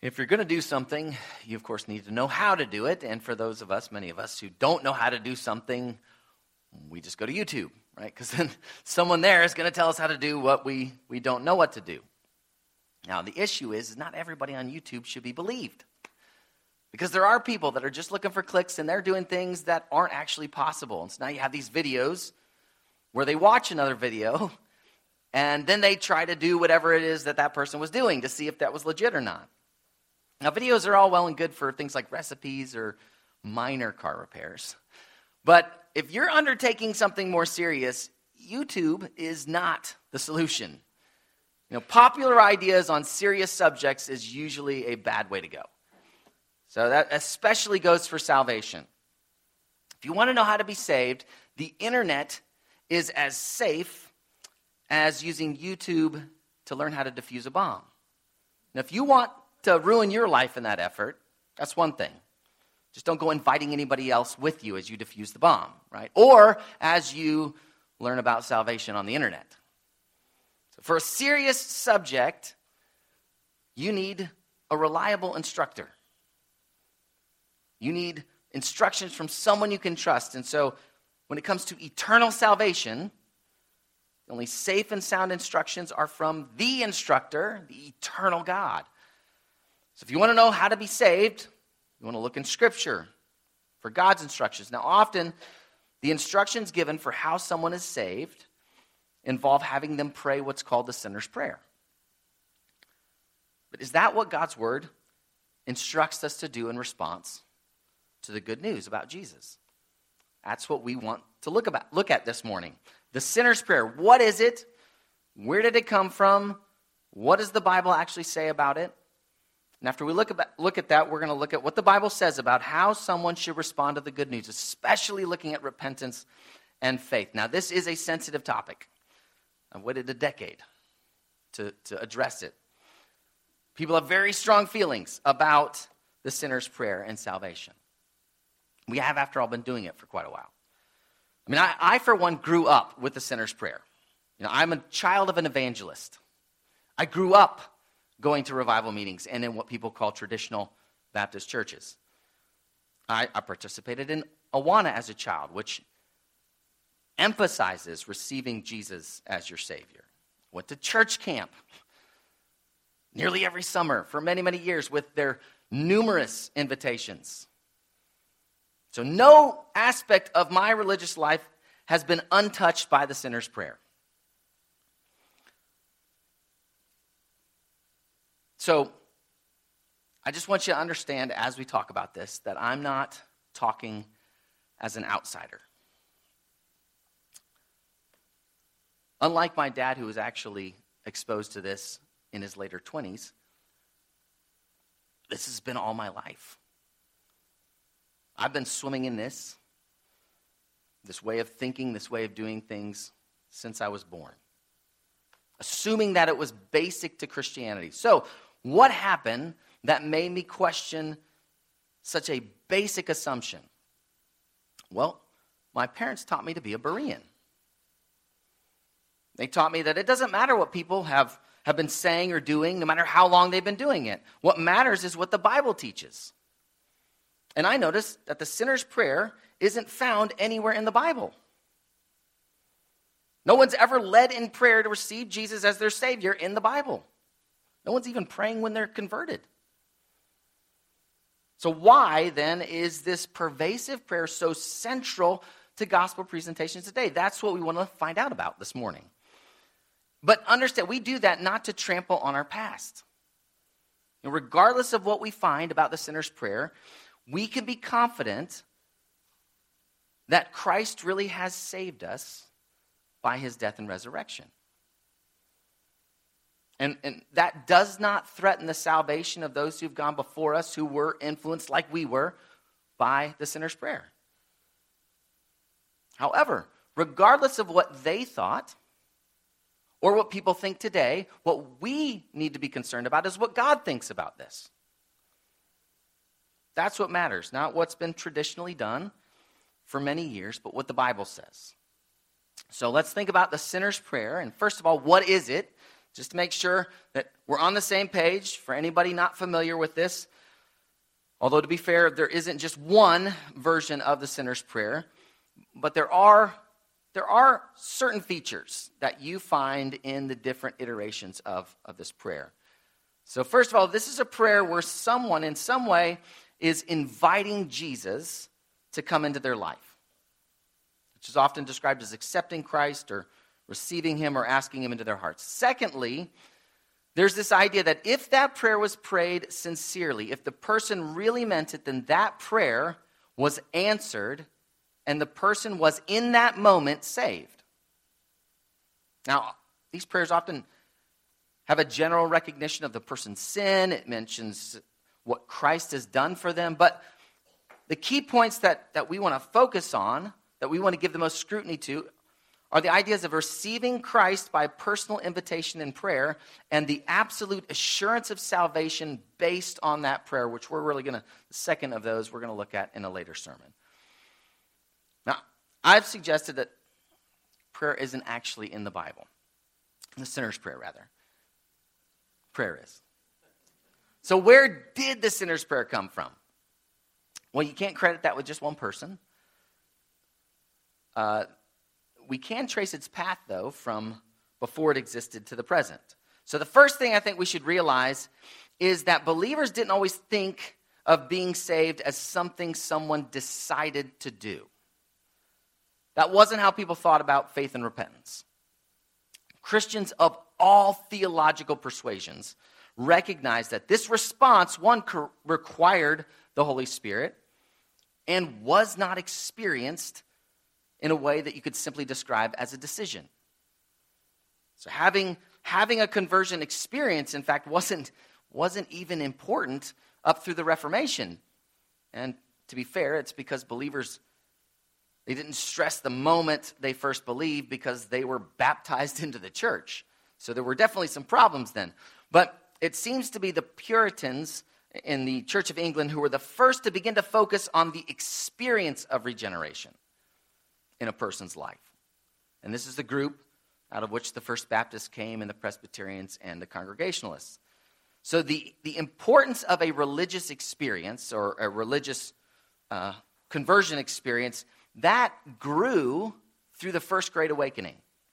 If you're going to do something, you of course need to know how to do it. And for those of us, many of us who don't know how to do something, we just go to YouTube, right? Because then someone there is going to tell us how to do what we don't know what to do. Now, the issue is not everybody on YouTube should be believed. Because there are people that are just looking for clicks and they're doing things that aren't actually possible. And so now you have these videos where they watch another video and then they try to do whatever it is that person was doing to see if that was legit or not. Now, videos are all well and good for things like recipes or minor car repairs. But if you're undertaking something more serious, YouTube is not the solution. Popular ideas on serious subjects is usually a bad way to go. So that especially goes for salvation. If you want to know how to be saved, the internet is as safe as using YouTube to learn how to defuse a bomb. Now, if you want to ruin your life in that effort, that's one thing. Just don't go inviting anybody else with you as you defuse the bomb, right? Or as you learn about salvation on the internet. So for a serious subject, you need a reliable instructor. You need instructions from someone you can trust. And so when it comes to eternal salvation, the only safe and sound instructions are from the instructor, the eternal God. So if you want to know how to be saved, you want to look in Scripture for God's instructions. Now, often, the instructions given for how someone is saved involve having them pray what's called the sinner's prayer. But is that what God's Word instructs us to do in response to the good news about Jesus? That's what we want to look at this morning. The sinner's prayer. What is it? Where did it come from? What does the Bible actually say about it? And after we look at that, we're going to look at what the Bible says about how someone should respond to the good news, especially looking at repentance and faith. Now, this is a sensitive topic. I've waited a decade to address it. People have very strong feelings about the sinner's prayer and salvation. We have, after all, been doing it for quite a while. I mean, I for one, grew up with the sinner's prayer. I'm a child of an evangelist. I grew up going to revival meetings and in what people call traditional Baptist churches. I participated in Awana as a child, which emphasizes receiving Jesus as your Savior. Went to church camp nearly every summer for many, many years with their numerous invitations. So no aspect of my religious life has been untouched by the sinner's prayer. So I just want you to understand as we talk about this that I'm not talking as an outsider. Unlike my dad, who was actually exposed to this in his later 20s, this has been all my life. I've been swimming in this way of thinking, this way of doing things since I was born, assuming that it was basic to Christianity. So, what happened that made me question such a basic assumption? Well, my parents taught me to be a Berean. They taught me that it doesn't matter what people have been saying or doing, no matter how long they've been doing it. What matters is what the Bible teaches. And I noticed that the sinner's prayer isn't found anywhere in the Bible. No one's ever led in prayer to receive Jesus as their Savior in the Bible. No one's even praying when they're converted. So why, then, is this pervasive prayer so central to gospel presentations today? That's what we want to find out about this morning. But understand, we do that not to trample on our past. And regardless of what we find about the sinner's prayer, we can be confident that Christ really has saved us by his death and resurrection. And that does not threaten the salvation of those who've gone before us who were influenced like we were by the sinner's prayer. However, regardless of what they thought or what people think today, what we need to be concerned about is what God thinks about this. That's what matters, not what's been traditionally done for many years, but what the Bible says. So let's think about the sinner's prayer. And first of all, what is it? just to make sure that we're on the same page, for anybody not familiar with this, although to be fair, there isn't just one version of the sinner's prayer, but there are certain features that you find in the different iterations of this prayer. So first of all, this is a prayer where someone in some way is inviting Jesus to come into their life, which is often described as accepting Christ or receiving him or asking him into their hearts. Secondly, there's this idea that if that prayer was prayed sincerely, if the person really meant it, then that prayer was answered and the person was in that moment saved. Now, these prayers often have a general recognition of the person's sin. It mentions what Christ has done for them. But the key points that we want to focus on, that we want to give the most scrutiny to, are the ideas of receiving Christ by personal invitation in prayer and the absolute assurance of salvation based on that prayer, which we're really going to, the second of those, we're going to look at in a later sermon. Now, I've suggested that prayer isn't actually in the Bible. The sinner's prayer, rather. Prayer is. So where did the sinner's prayer come from? Well, you can't credit that with just one person. We can trace its path, though, from before it existed to the present. So the first thing I think we should realize is that believers didn't always think of being saved as something someone decided to do. That wasn't how people thought about faith and repentance. Christians of all theological persuasions recognized that this response, one, required the Holy Spirit and was not experienced in a way that you could simply describe as a decision. So having a conversion experience, in fact, wasn't even important up through the Reformation. And to be fair, it's because believers, they didn't stress the moment they first believed because they were baptized into the church. So there were definitely some problems then. But it seems to be the Puritans in the Church of England who were the first to begin to focus on the experience of regeneration in a person's life. And this is the group out of which the First Baptists came, and the Presbyterians and the Congregationalists. So the importance of a religious experience or a religious conversion experience, that grew through the First Great Awakening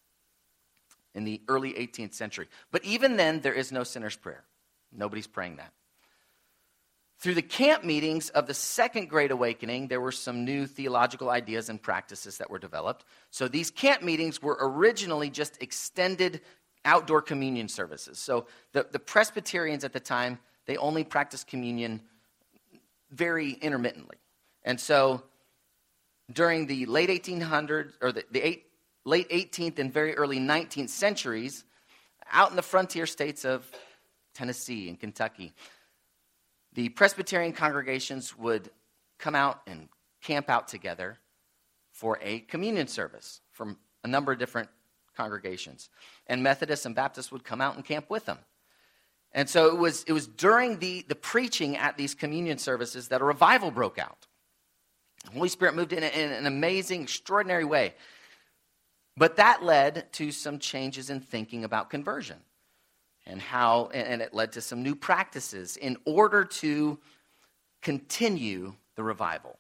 in the early 18th century. But even then, there is no sinner's prayer. Nobody's praying that. Through the camp meetings of the Second Great Awakening, there were some new theological ideas and practices that were developed. So these camp meetings were originally just extended outdoor communion services. So the Presbyterians at the time, they only practiced communion very intermittently. And so during the late 1800s, or the late 18th and very early 19th centuries, out in the frontier states of Tennessee and Kentucky, the Presbyterian congregations would come out and camp out together for a communion service from a number of different congregations. And Methodists and Baptists would come out and camp with them. And so it was during the preaching at these communion services that a revival broke out. The Holy Spirit moved in an amazing, extraordinary way. But that led to some changes in thinking about conversion. And it led to some new practices in order to continue the revival.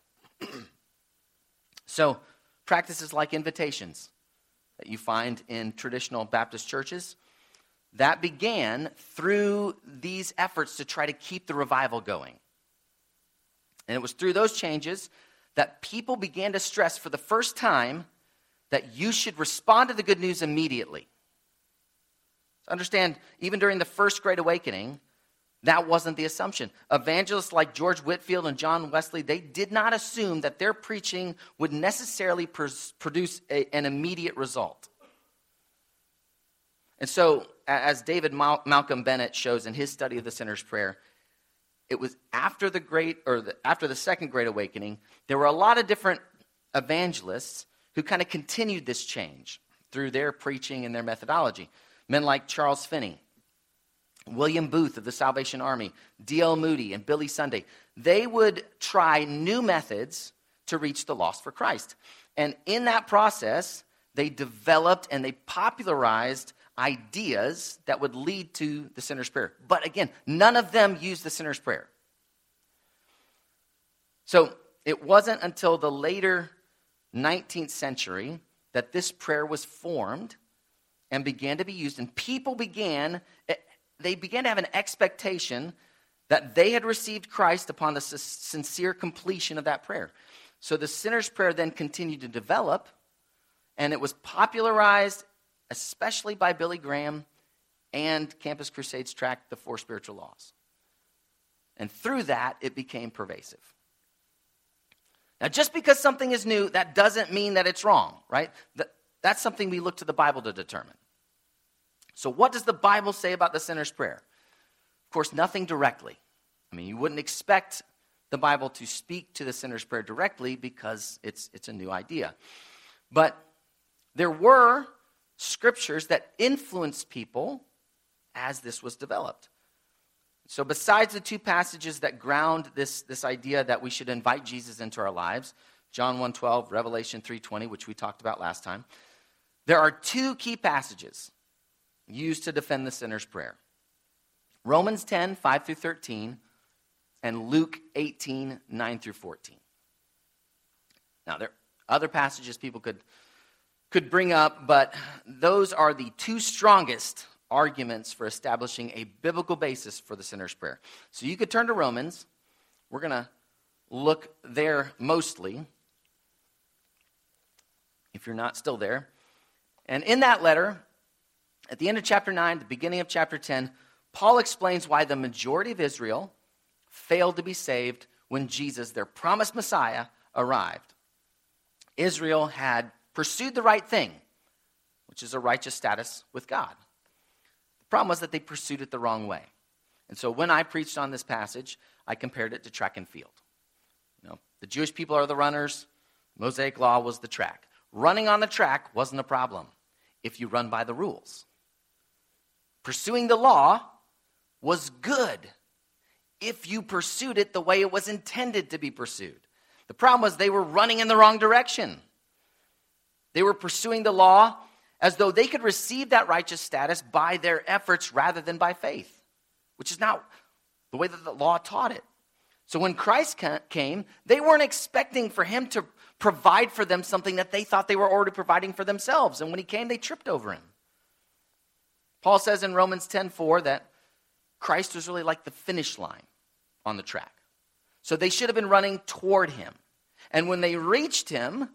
So, practices like invitations that you find in traditional Baptist churches, that began through these efforts to try to keep the revival going. And it was through those changes that people began to stress for the first time that you should respond to the good news immediately. Understand, even during the First Great Awakening, that wasn't the assumption. Evangelists like George Whitefield and John Wesley, they did not assume that their preaching would necessarily produce an immediate result. And so, as David Malcolm Bennett shows in his study of the Sinner's Prayer, it was after the Second Great Awakening, there were a lot of different evangelists who kind of continued this change through their preaching and their methodology. Men like Charles Finney, William Booth of the Salvation Army, D.L. Moody, and Billy Sunday. They would try new methods to reach the lost for Christ. And in that process, they developed and they popularized ideas that would lead to the sinner's prayer. But again, none of them use the sinner's prayer. So it wasn't until the later 19th century that this prayer was formed and began to be used, and people began to have an expectation that they had received Christ upon the sincere completion of that prayer. So the sinner's prayer then continued to develop, and it was popularized especially by Billy Graham and Campus Crusades' tract, The Four Spiritual Laws. And through that, it became pervasive. Now, just because something is new, that doesn't mean that it's wrong, right? That's something we look to the Bible to determine. So what does the Bible say about the sinner's prayer? Of course, nothing directly. I mean, you wouldn't expect the Bible to speak to the sinner's prayer directly because it's a new idea. But there were scriptures that influenced people as this was developed. So besides the two passages that ground this idea that we should invite Jesus into our lives, John 1:12, Revelation 3:20, which we talked about last time, there are two key passages used to defend the sinner's prayer. Romans 10, 5 through 13, and Luke 18, 9 through 14. Now, there are other passages people could bring up, but those are the two strongest arguments for establishing a biblical basis for the sinner's prayer. So you could turn to Romans. We're going to look there mostly, if you're not still there. And in that letter, at the end of chapter 9, the beginning of chapter 10, Paul explains why the majority of Israel failed to be saved when Jesus, their promised Messiah, arrived. Israel had pursued the right thing, which is a righteous status with God. The problem was that they pursued it the wrong way. And so when I preached on this passage, I compared it to track and field. The Jewish people are the runners. Mosaic law was the track. Running on the track wasn't a problem if you run by the rules. Pursuing the law was good if you pursued it the way it was intended to be pursued. The problem was they were running in the wrong direction. They were pursuing the law as though they could receive that righteous status by their efforts rather than by faith, which is not the way that the law taught it. So when Christ came, they weren't expecting for him to provide for them something that they thought they were already providing for themselves. And when he came, they tripped over him. Paul says in Romans 10:4 that Christ was really like the finish line on the track. So they should have been running toward him. And when they reached him,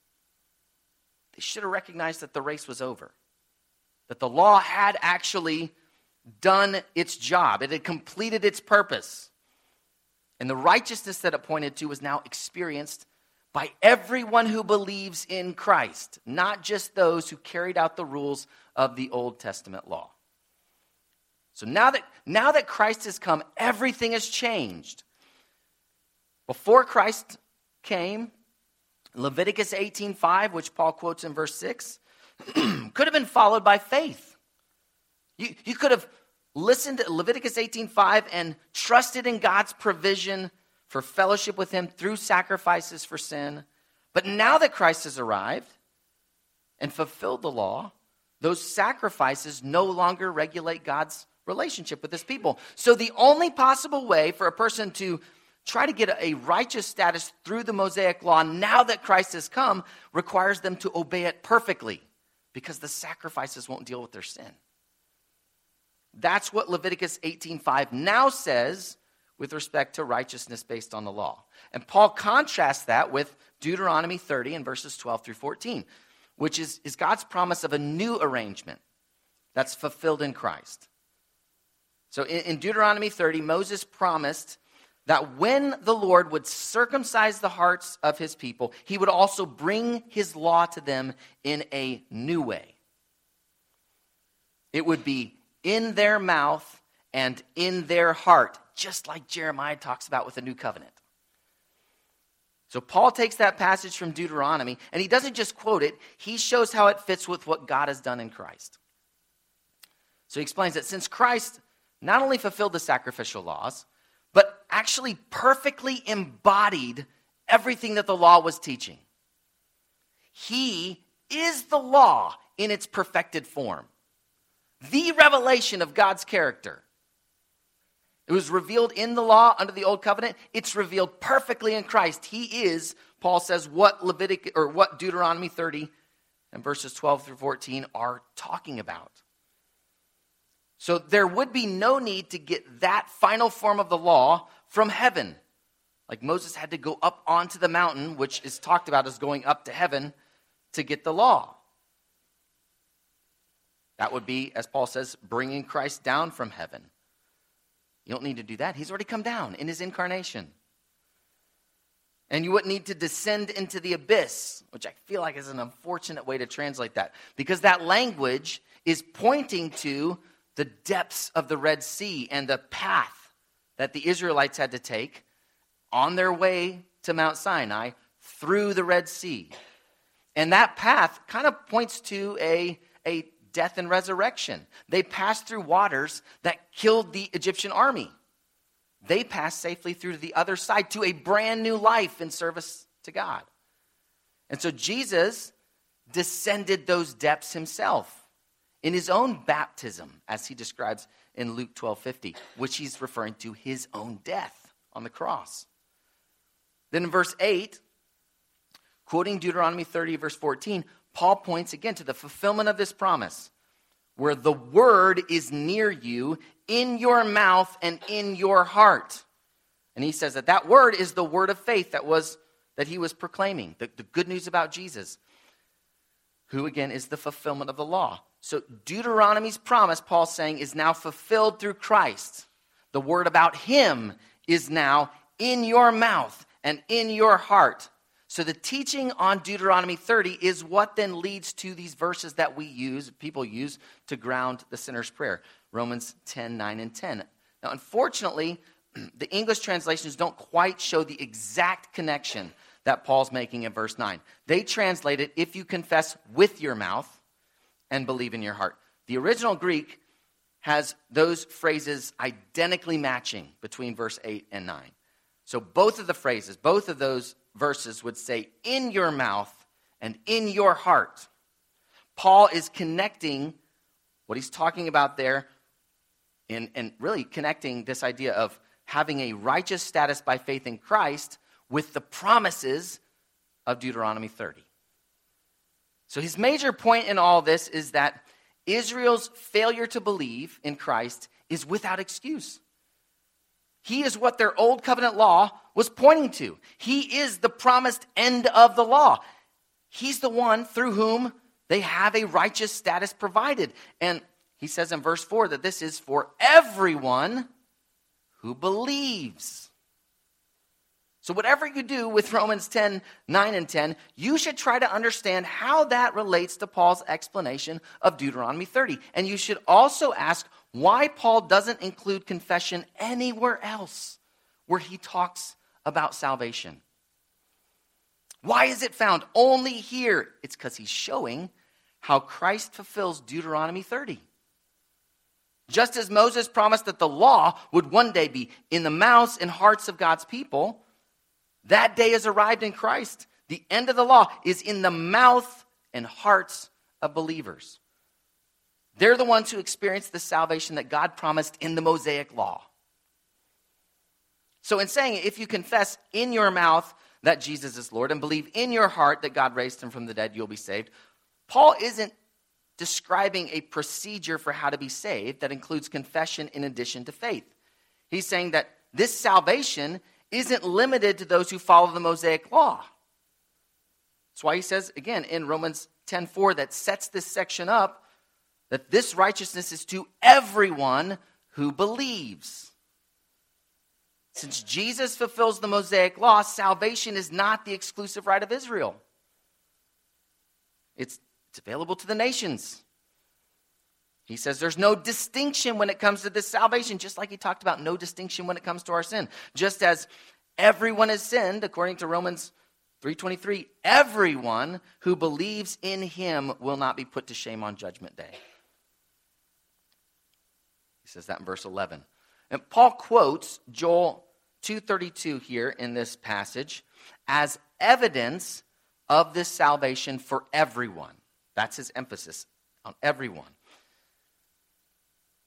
they should have recognized that the race was over, that the law had actually done its job. It had completed its purpose. And the righteousness that it pointed to was now experienced by everyone who believes in Christ, not just those who carried out the rules of the Old Testament law. So now that Christ has come, everything has changed. Before Christ came, Leviticus 18:5, which Paul quotes in verse 6, could have been followed by faith. You could have listened to Leviticus 18:5 and trusted in God's provision for fellowship with him through sacrifices for sin. But now that Christ has arrived and fulfilled the law, those sacrifices no longer regulate God's relationship with his people. So the only possible way for a person to try to get a righteous status through the Mosaic law now that Christ has come requires them to obey it perfectly, because the sacrifices won't deal with their sin. That's what Leviticus 18:5 now says with respect to righteousness based on the law. And Paul contrasts that with Deuteronomy 30 and verses 12 through 14, which is God's promise of a new arrangement that's fulfilled in Christ. So in Deuteronomy 30, Moses promised that when the Lord would circumcise the hearts of his people, he would also bring his law to them in a new way. It would be in their mouth and in their heart, just like Jeremiah talks about with the new covenant. So Paul takes that passage from Deuteronomy, and he doesn't just quote it, he shows how it fits with what God has done in Christ. So he explains that since Christ not only fulfilled the sacrificial laws, but actually perfectly embodied everything that the law was teaching. He is the law in its perfected form. the revelation of God's character. It was revealed in the law under the old covenant. It's revealed perfectly in Christ. He is, Paul says, what Deuteronomy 30 and verses 12 through 14 are talking about. So there would be no need to get that final form of the law from heaven. Like Moses had to go up onto the mountain, which is talked about as going up to heaven, to get the law. That would be, as Paul says, bringing Christ down from heaven. You don't need to do that. He's already come down in his incarnation. And you wouldn't need to descend into the abyss, which I feel like is an unfortunate way to translate that, because that language is pointing to the depths of the Red Sea and the path that the Israelites had to take on their way to Mount Sinai through the Red Sea. And that path kind of points to a death and resurrection. They passed through waters that killed the Egyptian army. They passed safely through to the other side to a brand new life in service to God. And so Jesus descended those depths himself in his own baptism, as he describes in Luke 12:50, which he's referring to his own death on the cross. Then in verse 8, quoting Deuteronomy 30, verse 14, Paul points again to the fulfillment of this promise, where the word is near you, in your mouth and in your heart. And he says that word is the word of faith that he was proclaiming, the good news about Jesus, who again is the fulfillment of the law. So Deuteronomy's promise, Paul's saying, is now fulfilled through Christ. The word about him is now in your mouth and in your heart. So the teaching on Deuteronomy 30 is what then leads to these verses that people use to ground the sinner's prayer. Romans 10, 9, and 10. Now, unfortunately, the English translations don't quite show the exact connection that Paul's making in verse 9. They translate it, if you confess with your mouth and believe in your heart. The original Greek has those phrases identically matching between verse 8 and 9. So both of the phrases, both of those verses would say, in your mouth and in your heart. Paul is connecting what he's talking about there and really connecting this idea of having a righteous status by faith in Christ with the promises of Deuteronomy 30. So his major point in all this is that Israel's failure to believe in Christ is without excuse. He is what their old covenant law was pointing to. He is the promised end of the law. He's the one through whom they have a righteous status provided. And he says in verse 4 that this is for everyone who believes. So whatever you do with Romans 10, 9 and 10, you should try to understand how that relates to Paul's explanation of Deuteronomy 30. And you should also ask why Paul doesn't include confession anywhere else where he talks about salvation. Why is it found only here? It's because he's showing how Christ fulfills Deuteronomy 30. Just as Moses promised that the law would one day be in the mouths and hearts of God's people, that day has arrived in Christ. The end of the law is in the mouth and hearts of believers. They're the ones who experience the salvation that God promised in the Mosaic law. So in saying, if you confess in your mouth that Jesus is Lord and believe in your heart that God raised him from the dead, you'll be saved, Paul isn't describing a procedure for how to be saved that includes confession in addition to faith. He's saying that this salvation isn't limited to those who follow the Mosaic law. That's why he says, again, in Romans 10:4, that sets this section up, that this righteousness is to everyone who believes. Since Jesus fulfills the Mosaic law, salvation is not the exclusive right of Israel. It's available to the nations. He says there's no distinction when it comes to this salvation, just like he talked about no distinction when it comes to our sin. Just as everyone has sinned, according to Romans 3:23, everyone who believes in him will not be put to shame on Judgment Day. He says that in verse 11. And Paul quotes Joel 2:32 here in this passage as evidence of this salvation for everyone. That's his emphasis, on everyone.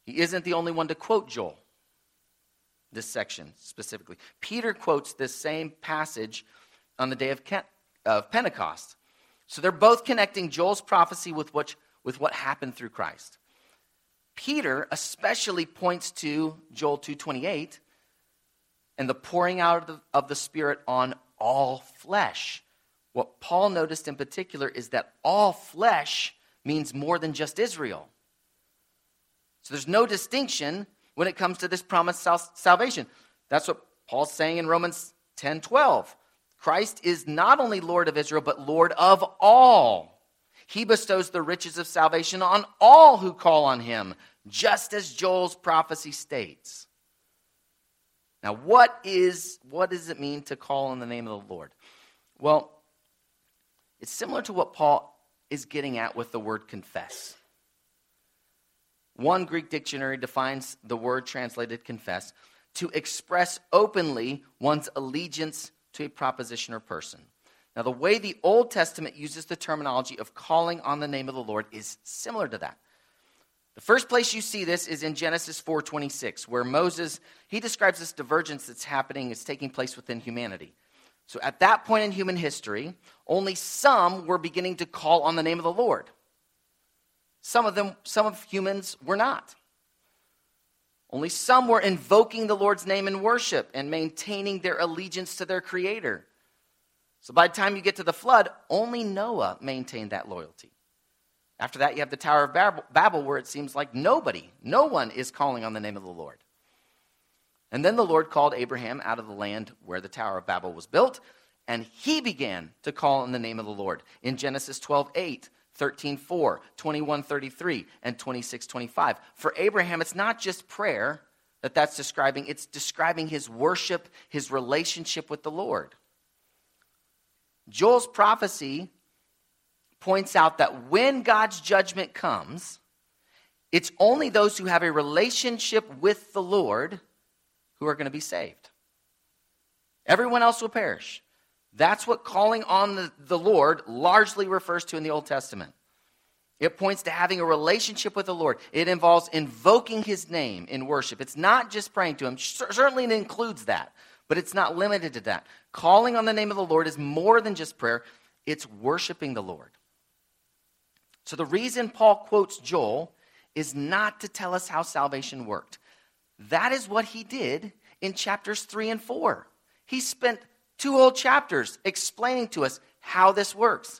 He isn't the only one to quote Joel, this section specifically. Peter quotes this same passage on the day of Pentecost. So they're both connecting Joel's prophecy with what happened through Christ. Peter especially points to Joel 2:28 and the pouring out of the Spirit on all flesh. What Paul noticed in particular is that all flesh means more than just Israel. So there's no distinction when it comes to this promised salvation. That's what Paul's saying in Romans 10:12. Christ is not only Lord of Israel, but Lord of all. He bestows the riches of salvation on all who call on him, just as Joel's prophecy states. Now, what does it mean to call on the name of the Lord? Well, it's similar to what Paul is getting at with the word confess. One Greek dictionary defines the word translated confess to express openly one's allegiance to a proposition or person. Now, the way the Old Testament uses the terminology of calling on the name of the Lord is similar to that. The first place you see this is in Genesis 4:26, where Moses, he describes this divergence that's happening, it's taking place within humanity. So at that point in human history, only some were beginning to call on the name of the Lord. Some of humans were not. Only some were invoking the Lord's name in worship and maintaining their allegiance to their Creator. So by the time you get to the flood, only Noah maintained that loyalty. After that, you have the Tower of Babel, where it seems like no one is calling on the name of the Lord. And then the Lord called Abraham out of the land where the Tower of Babel was built, and he began to call on the name of the Lord in Genesis 12:8, 13:4, 21:33, and 26:25. For Abraham, it's not just prayer that's describing, it's describing his worship, his relationship with the Lord. Joel's prophecy points out that when God's judgment comes, it's only those who have a relationship with the Lord who are going to be saved. Everyone else will perish. That's what calling on the Lord largely refers to in the Old Testament. It points to having a relationship with the Lord. It involves invoking his name in worship. It's not just praying to him. Certainly it includes that, but it's not limited to that. Calling on the name of the Lord is more than just prayer. It's worshiping the Lord. So the reason Paul quotes Joel is not to tell us how salvation worked. That is what he did in chapters 3 and 4. He spent 2 whole chapters explaining to us how this works.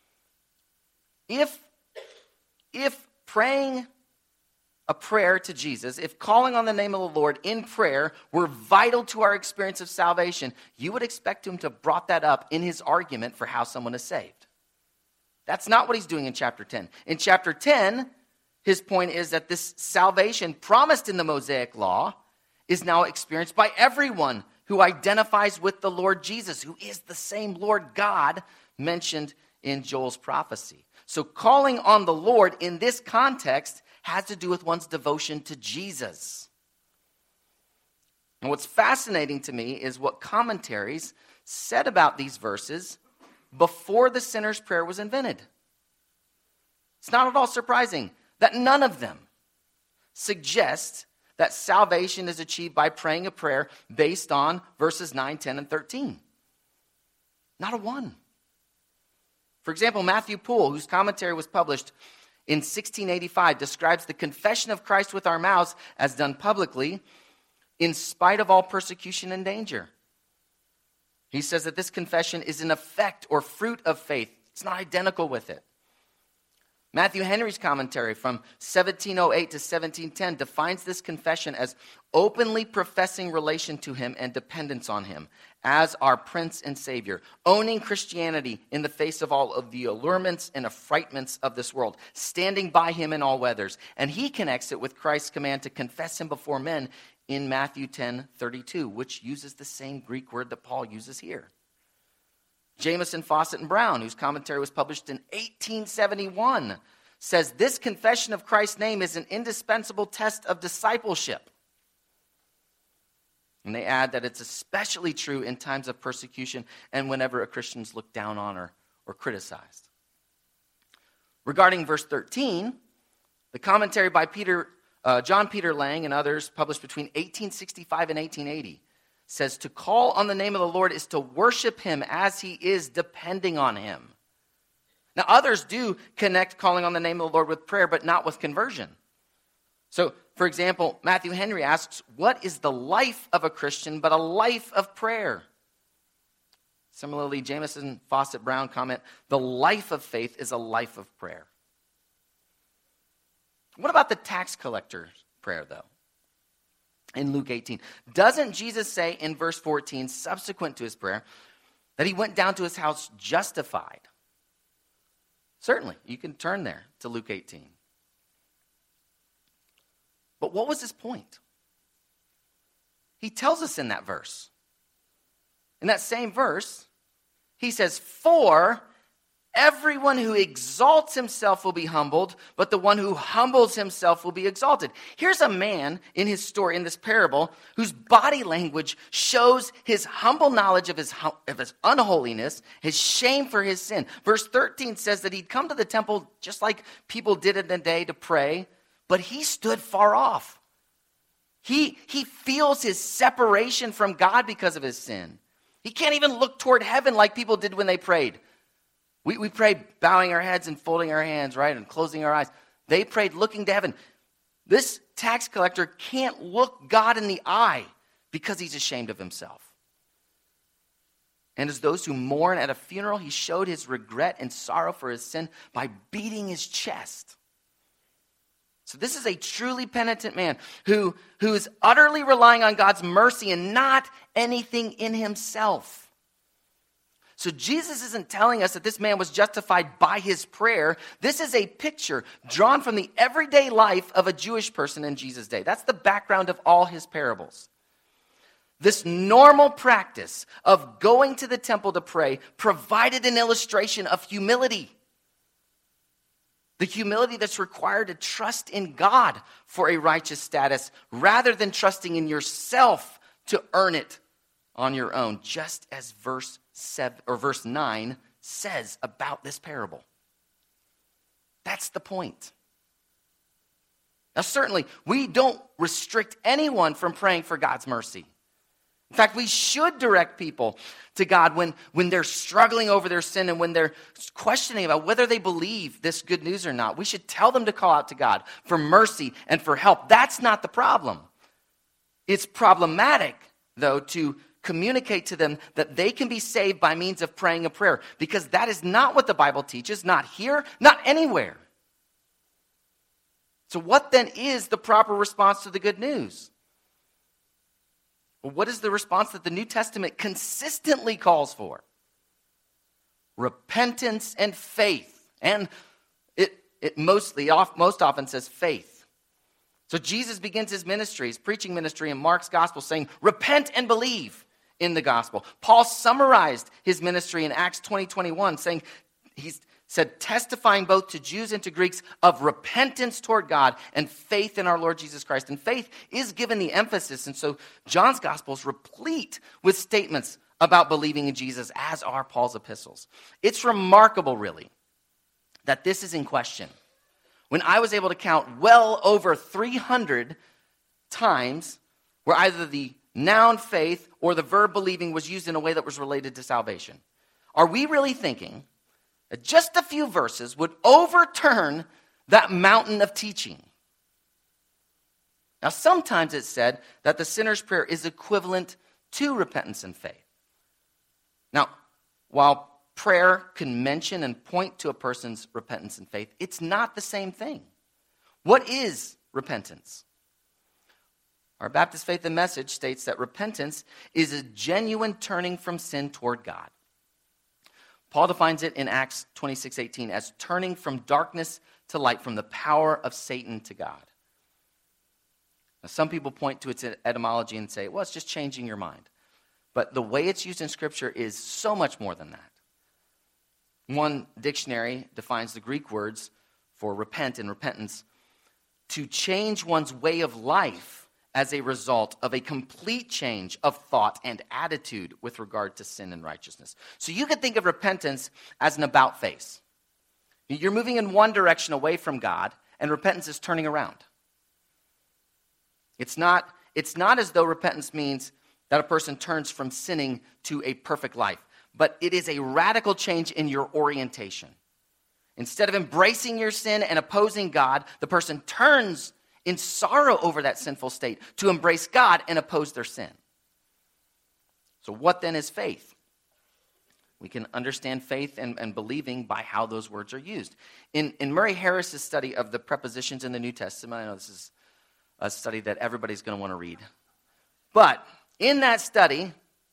If praying a prayer to Jesus, if calling on the name of the Lord in prayer were vital to our experience of salvation, you would expect him to have brought that up in his argument for how someone is saved. That's not what he's doing in chapter 10. In chapter 10, his point is that this salvation promised in the Mosaic law is now experienced by everyone who identifies with the Lord Jesus, who is the same Lord God mentioned in Joel's prophecy. So calling on the Lord in this context has to do with one's devotion to Jesus. And what's fascinating to me is what commentaries said about these verses before the sinner's prayer was invented. It's not at all surprising that none of them suggest that salvation is achieved by praying a prayer based on verses 9, 10, and 13. Not a one. For example, Matthew Poole, whose commentary was published in 1685, describes the confession of Christ with our mouths as done publicly in spite of all persecution and danger. He says that this confession is an effect or fruit of faith. It's not identical with it. Matthew Henry's commentary from 1708 to 1710 defines this confession as openly professing relation to him and dependence on him as our Prince and Savior, owning Christianity in the face of all of the allurements and affrightments of this world, standing by him in all weathers. And he connects it with Christ's command to confess him before men in Matthew 10:32, which uses the same Greek word that Paul uses here. Jamieson, Fawcett, and Brown, whose commentary was published in 1871, says this confession of Christ's name is an indispensable test of discipleship. And they add that it's especially true in times of persecution and whenever a Christian is looked down on or criticized. Regarding verse 13, the commentary by Peter John Peter Lang and others, published between 1865 and 1880, says to call on the name of the Lord is to worship him as he is, depending on him. Now, others do connect calling on the name of the Lord with prayer, but not with conversion. So, for example, Matthew Henry asks, what is the life of a Christian but a life of prayer? Similarly, Jameson Fawcett Brown comment, the life of faith is a life of prayer. What about the tax collector's prayer, though? In Luke 18, doesn't Jesus say in verse 14, subsequent to his prayer, that he went down to his house justified? Certainly, you can turn there to Luke 18. But what was his point? He tells us in that verse. In that same verse, he says, for everyone who exalts himself will be humbled, but the one who humbles himself will be exalted. Here's a man in his story, in this parable, whose body language shows his humble knowledge of his unholiness, his shame for his sin. Verse 13 says that he'd come to the temple just like people did in the day to pray, but he stood far off. He feels his separation from God because of his sin. He can't even look toward heaven like people did when they prayed. We pray bowing our heads and folding our hands, right, and closing our eyes. They prayed looking to heaven. This tax collector can't look God in the eye because he's ashamed of himself. And as those who mourn at a funeral, he showed his regret and sorrow for his sin by beating his chest. So this is a truly penitent man who is utterly relying on God's mercy and not anything in himself. So Jesus isn't telling us that this man was justified by his prayer. This is a picture drawn from the everyday life of a Jewish person in Jesus' day. That's the background of all his parables. This normal practice of going to the temple to pray provided an illustration of humility. The humility that's required to trust in God for a righteous status rather than trusting in yourself to earn it on your own, just as verse 9 says about this parable. That's the point. Now, certainly, we don't restrict anyone from praying for God's mercy. In fact, we should direct people to God when they're struggling over their sin and when they're questioning about whether they believe this good news or not. We should tell them to call out to God for mercy and for help. That's not the problem. It's problematic, though, to communicate to them that they can be saved by means of praying a prayer, because that is not what the Bible teaches, not here, not anywhere. So what then is the proper response to the good news? Well, what is the response that the New Testament consistently calls for? Repentance and faith. And it most often says faith. So Jesus begins his ministry, his preaching ministry in Mark's gospel saying, repent and believe in the gospel. Paul summarized his ministry in Acts 20:21, saying, he said, testifying both to Jews and to Greeks of repentance toward God and faith in our Lord Jesus Christ. And faith is given the emphasis. And so John's gospel is replete with statements about believing in Jesus, as are Paul's epistles. It's remarkable, really, that this is in question. When I was able to count well over 300 times where either the noun faith or the verb believing was used in a way that was related to salvation. Are we really thinking that just a few verses would overturn that mountain of teaching? Now, sometimes it's said that the sinner's prayer is equivalent to repentance and faith. Now, while prayer can mention and point to a person's repentance and faith, it's not the same thing. What is repentance? Our Baptist Faith and Message states that repentance is a genuine turning from sin toward God. Paul defines it in Acts 26:18 as turning from darkness to light, from the power of Satan to God. Now, some people point to its etymology and say, well, it's just changing your mind. But the way it's used in Scripture is so much more than that. One dictionary defines the Greek words for repent and repentance to change one's way of life as a result of a complete change of thought and attitude with regard to sin and righteousness. So you could think of repentance as an about face. You're moving in one direction away from God, and repentance is turning around. It's not as though repentance means that a person turns from sinning to a perfect life, but it is a radical change in your orientation. Instead of embracing your sin and opposing God, the person turns in sorrow over that sinful state to embrace God and oppose their sin. So what then is faith? We can understand faith and believing by how those words are used. In Murray Harris's study of the prepositions in the New Testament, I know this is a study that everybody's going to want to read. But in that study,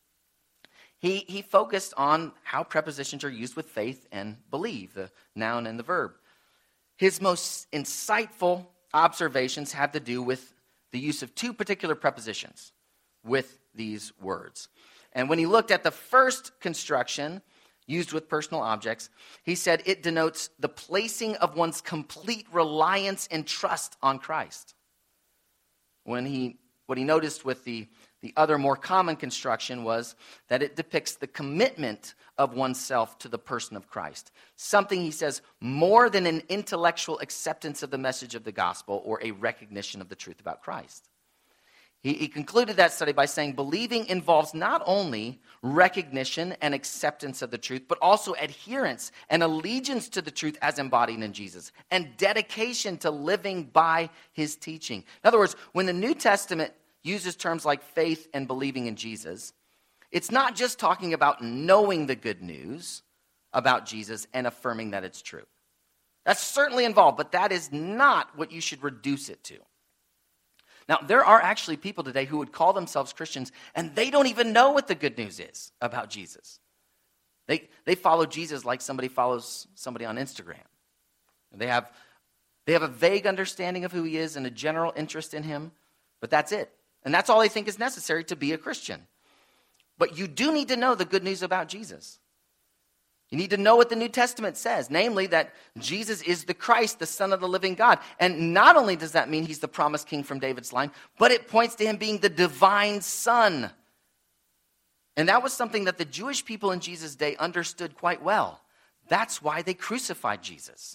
he focused on how prepositions are used with faith and believe, the noun and the verb. His most insightful observations have to do with the use of two particular prepositions with these words. And when he looked at the first construction used with personal objects, he said it denotes the placing of one's complete reliance and trust on Christ. What he noticed with the other more common construction was that it depicts the commitment of oneself to the person of Christ. Something, he says, more than an intellectual acceptance of the message of the gospel or a recognition of the truth about Christ. He concluded that study by saying believing involves not only recognition and acceptance of the truth, but also adherence and allegiance to the truth as embodied in Jesus, and dedication to living by his teaching. In other words, when the New Testament uses terms like faith and believing in Jesus, it's not just talking about knowing the good news about Jesus and affirming that it's true. That's certainly involved, but that is not what you should reduce it to. Now, there are actually people today who would call themselves Christians, and they don't even know what the good news is about Jesus. They follow Jesus like somebody follows somebody on Instagram. They have a vague understanding of who he is and a general interest in him, but that's it. And that's all they think is necessary to be a Christian. But you do need to know the good news about Jesus. You need to know what the New Testament says, namely that Jesus is the Christ, the Son of the living God. And not only does that mean he's the promised king from David's line, but it points to him being the divine Son. And that was something that the Jewish people in Jesus' day understood quite well. That's why they crucified Jesus.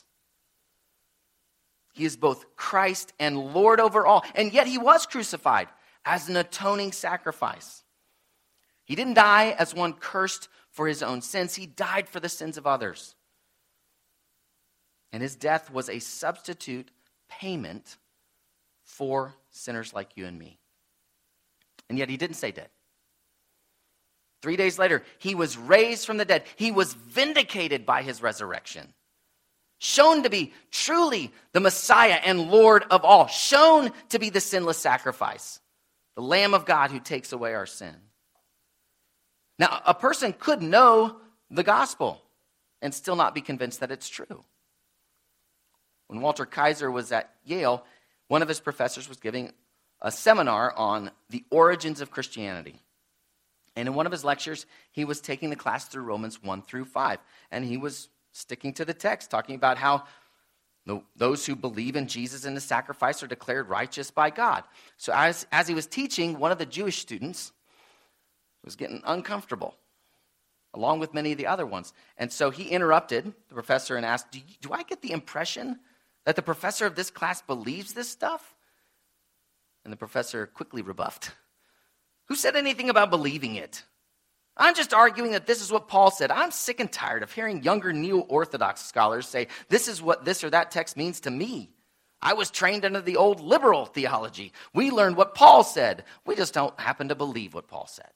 He is both Christ and Lord over all. And yet he was crucified as an atoning sacrifice. He didn't die as one cursed for his own sins. He died for the sins of others. And his death was a substitute payment for sinners like you and me. And yet he didn't stay dead. 3 days later, he was raised from the dead. He was vindicated by his resurrection. Shown to be truly the Messiah and Lord of all. Shown to be the sinless sacrifice. The Lamb of God who takes away our sin. Now, a person could know the gospel and still not be convinced that it's true. When Walter Kaiser was at Yale, one of his professors was giving a seminar on the origins of Christianity. And in one of his lectures, he was taking the class through Romans 1 through 5. And he was sticking to the text, talking about how those who believe in Jesus and the sacrifice are declared righteous by God. So as he was teaching, one of the Jewish students was getting uncomfortable, along with many of the other ones. And so he interrupted the professor and asked, do I get the impression that the professor of this class believes this stuff? And the professor quickly rebuffed. Who said anything about believing it? I'm just arguing that this is what Paul said. I'm sick and tired of hearing younger neo-Orthodox scholars say, this is what this or that text means to me. I was trained under the old liberal theology. We learned what Paul said. We just don't happen to believe what Paul said.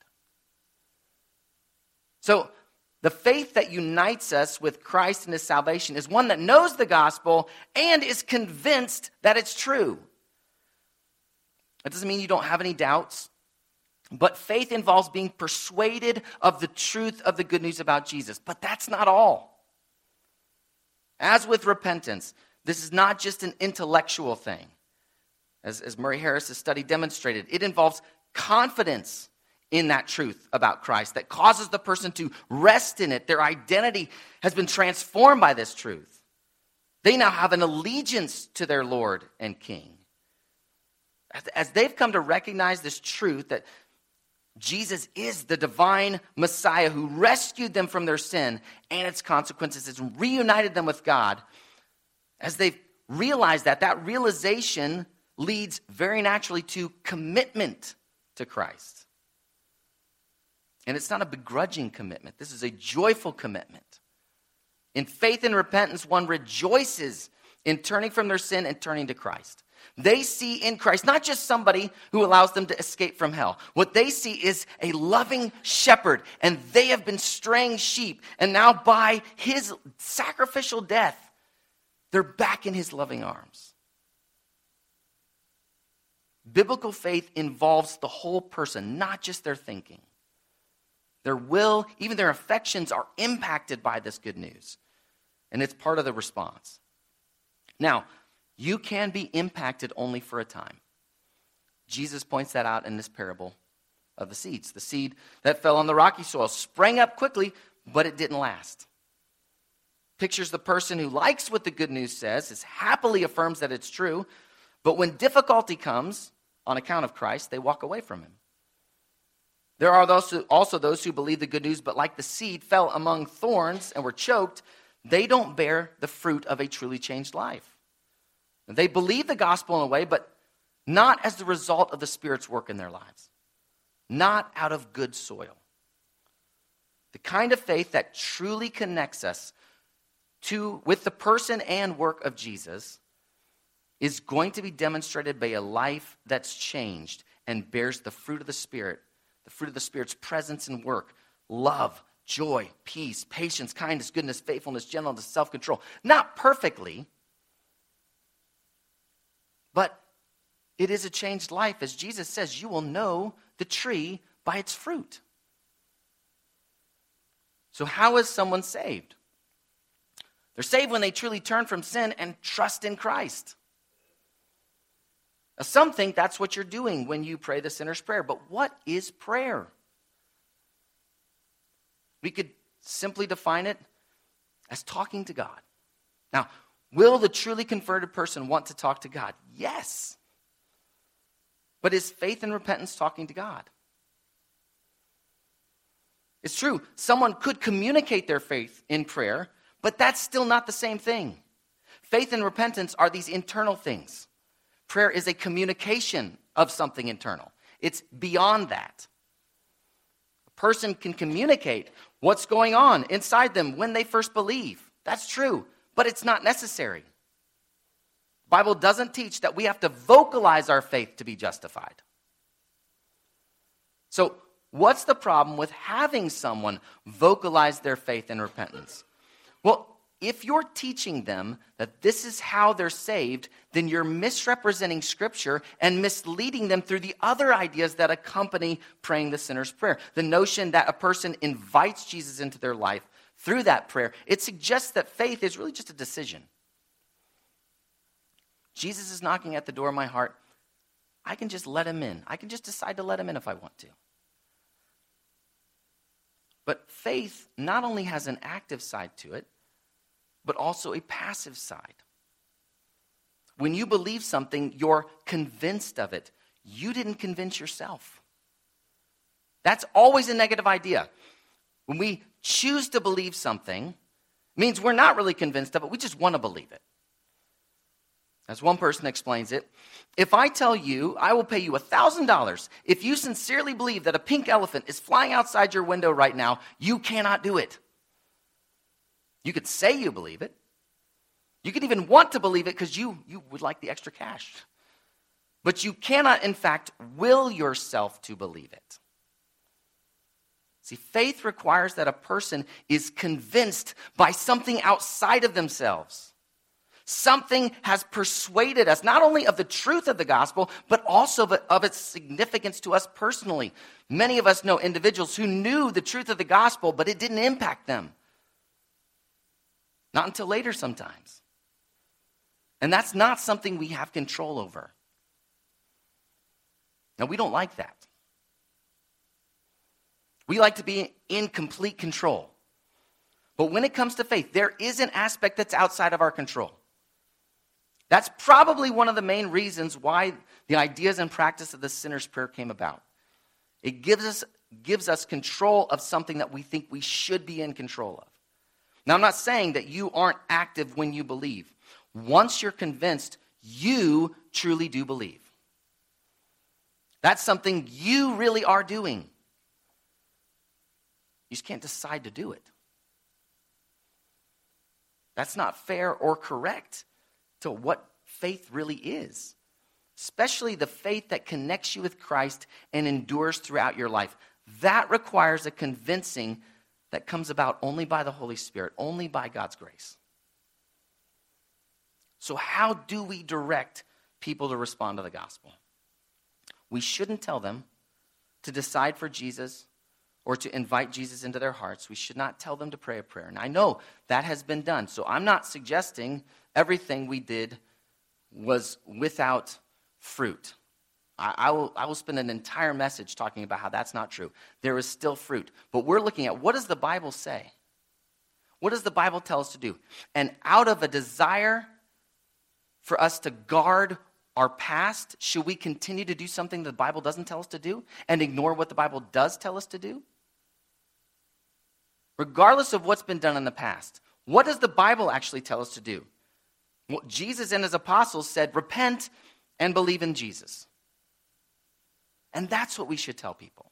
So the faith that unites us with Christ and his salvation is one that knows the gospel and is convinced that it's true. That doesn't mean you don't have any doubts, but faith involves being persuaded of the truth of the good news about Jesus. But that's not all. As with repentance, this is not just an intellectual thing. As Murray Harris's study demonstrated, it involves confidence in that truth about Christ that causes the person to rest in it. Their identity has been transformed by this truth. They now have an allegiance to their Lord and King. As they've come to recognize this truth that Jesus is the divine Messiah who rescued them from their sin and its consequences, has reunited them with God, as they've realized that realization leads very naturally to commitment to Christ. And it's not a begrudging commitment. This is a joyful commitment. In faith and repentance, one rejoices in turning from their sin and turning to Christ. They see in Christ not just somebody who allows them to escape from hell. What they see is a loving shepherd, and they have been straying sheep. And now by his sacrificial death, they're back in his loving arms. Biblical faith involves the whole person, not just their thinking. Their will, even their affections are impacted by this good news. And it's part of the response. Now, you can be impacted only for a time. Jesus points that out in this parable of the seeds. The seed that fell on the rocky soil sprang up quickly, but it didn't last. Pictures the person who likes what the good news says, is happily affirms that it's true, but when difficulty comes on account of Christ, they walk away from him. There are also those who believe the good news, but like the seed fell among thorns and were choked, they don't bear the fruit of a truly changed life. They believe the gospel in a way, but not as the result of the Spirit's work in their lives. Not out of good soil. The kind of faith that truly connects us with the person and work of Jesus is going to be demonstrated by a life that's changed and bears the fruit of the Spirit, the fruit of the Spirit's presence and work, love, joy, peace, patience, kindness, goodness, faithfulness, gentleness, self-control. Not perfectly, but it is a changed life. As Jesus says, you will know the tree by its fruit. So how is someone saved? They're saved when they truly turn from sin and trust in Christ. Now, some think that's what you're doing when you pray the sinner's prayer. But what is prayer? We could simply define it as talking to God. Now, will the truly converted person want to talk to God? Yes. But is faith and repentance talking to God? It's true, someone could communicate their faith in prayer, but that's still not the same thing. Faith and repentance are these internal things. Prayer is a communication of something internal. It's beyond that. A person can communicate what's going on inside them when they first believe. That's true, but it's not necessary. The Bible doesn't teach that we have to vocalize our faith to be justified. So, what's the problem with having someone vocalize their faith and repentance? Well, if you're teaching them that this is how they're saved, then you're misrepresenting Scripture and misleading them through the other ideas that accompany praying the sinner's prayer. The notion that a person invites Jesus into their life through that prayer, it suggests that faith is really just a decision. Jesus is knocking at the door of my heart. I can just let him in. I can just decide to let him in if I want to. But faith not only has an active side to it, but also a passive side. When you believe something, you're convinced of it. You didn't convince yourself. That's always a negative idea. When we choose to believe something, it means we're not really convinced of it. We just want to believe it. As one person explains it, if I tell you I will pay you $1,000 if you sincerely believe that a pink elephant is flying outside your window right now, you cannot do it. You could say you believe it. You could even want to believe it because you would like the extra cash. But you cannot, in fact, will yourself to believe it. See, faith requires that a person is convinced by something outside of themselves. Something has persuaded us not only of the truth of the gospel, but also of its significance to us personally. Many of us know individuals who knew the truth of the gospel, but it didn't impact them. Not until later sometimes. And that's not something we have control over. Now, we don't like that. We like to be in complete control. But when it comes to faith, there is an aspect that's outside of our control. That's probably one of the main reasons why the ideas and practice of the sinner's prayer came about. It gives us control of something that we think we should be in control of. Now, I'm not saying that you aren't active when you believe. Once you're convinced, you truly do believe. That's something you really are doing. You just can't decide to do it. That's not fair or correct to what faith really is, especially the faith that connects you with Christ and endures throughout your life. That requires a convincing that comes about only by the Holy Spirit, only by God's grace. So how do we direct people to respond to the gospel? We shouldn't tell them to decide for Jesus or to invite Jesus into their hearts. We should not tell them to pray a prayer. And I know that has been done. So I'm not suggesting everything we did was without fruit. I will spend an entire message talking about how that's not true. There is still fruit. But we're looking at, what does the Bible say? What does the Bible tell us to do? And out of a desire for us to guard our past, should we continue to do something the Bible doesn't tell us to do and ignore what the Bible does tell us to do? Regardless of what's been done in the past, what does the Bible actually tell us to do? Well, Jesus and his apostles said, repent and believe in Jesus. And that's what we should tell people.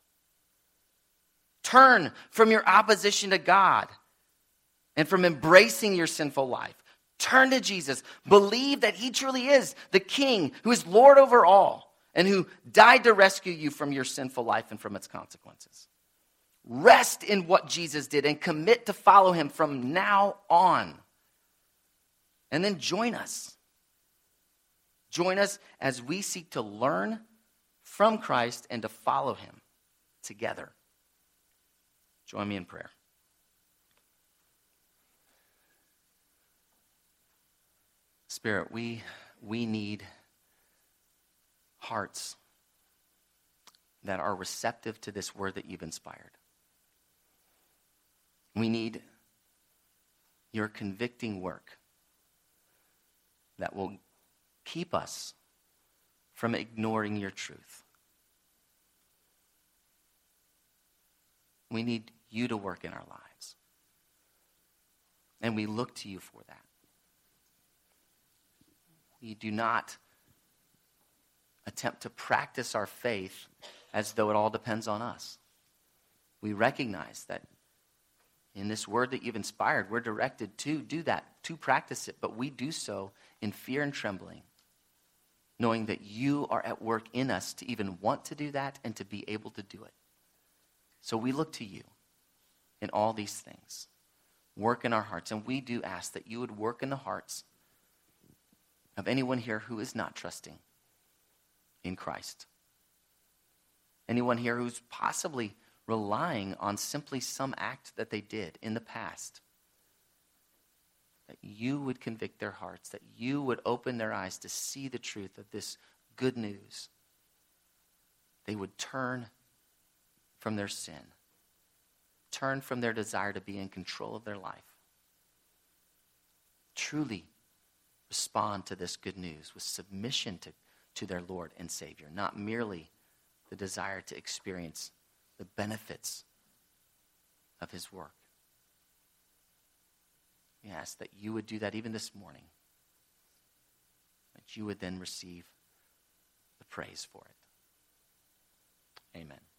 Turn from your opposition to God and from embracing your sinful life. Turn to Jesus. Believe that he truly is the King who is Lord over all and who died to rescue you from your sinful life and from its consequences. Rest in what Jesus did and commit to follow him from now on. And then join us. Join us as we seek to learn from Christ and to follow him together. Join me in prayer. Spirit, we need hearts that are receptive to this word that you've inspired. We need your convicting work that will keep us from ignoring your truth. We need you to work in our lives. And we look to you for that. We do not attempt to practice our faith as though it all depends on us. We recognize that in this word that you've inspired, we're directed to do that, to practice it, but we do so in fear and trembling, knowing that you are at work in us to even want to do that and to be able to do it. So we look to you in all these things. Work in our hearts, and we do ask that you would work in the hearts of anyone here who is not trusting in Christ. Anyone here who's possibly relying on simply some act that they did in the past. That you would convict their hearts, that you would open their eyes to see the truth of this good news. They would turn from their sin, turn from their desire to be in control of their life. Truly respond to this good news with submission to their Lord and Savior, not merely the desire to experience the benefits of his work. We ask that you would do that even this morning, that you would then receive the praise for it. Amen.